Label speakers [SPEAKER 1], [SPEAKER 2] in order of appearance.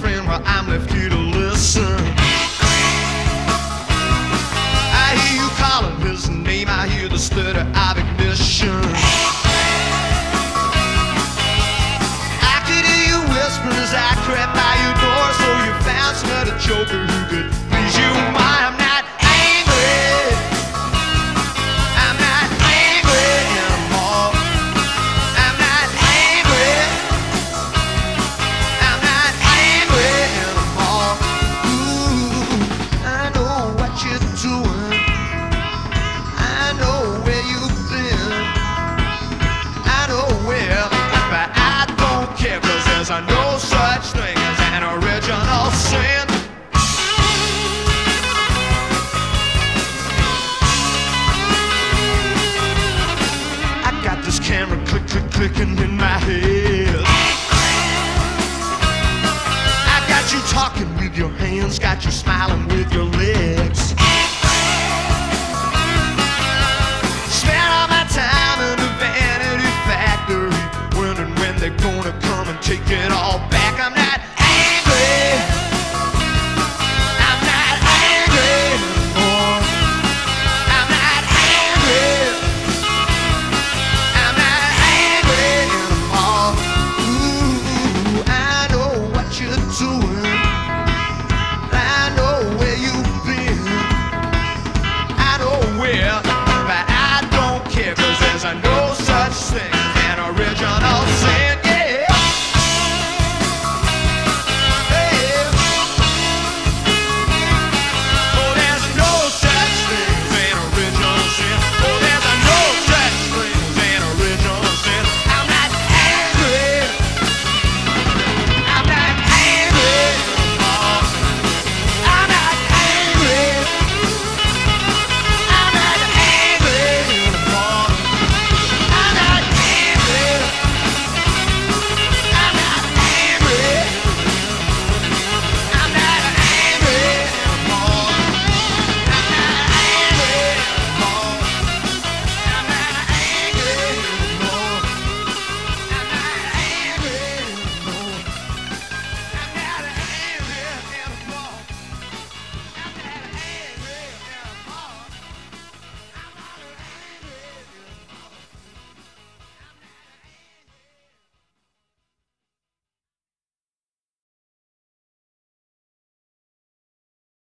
[SPEAKER 1] friend, well, I'm left here to listen. I hear you calling his name, I hear the stutter of ignition. I could hear you whisper as I crept by your door, so you found some other joker who could please you. I'm not angry, I'm not angry anymore. I'm not angry, I'm not angry anymore. Ooh, I know what you're doing, I know where you've been, I know where, but I don't care, 'cause there's no such thing as an original sin. I got this camera clicking in my head. I got you talking with your hands, got you smiling with your legs. Spend all my time in the vanity factory, wondering when they're gonna come and take it all back.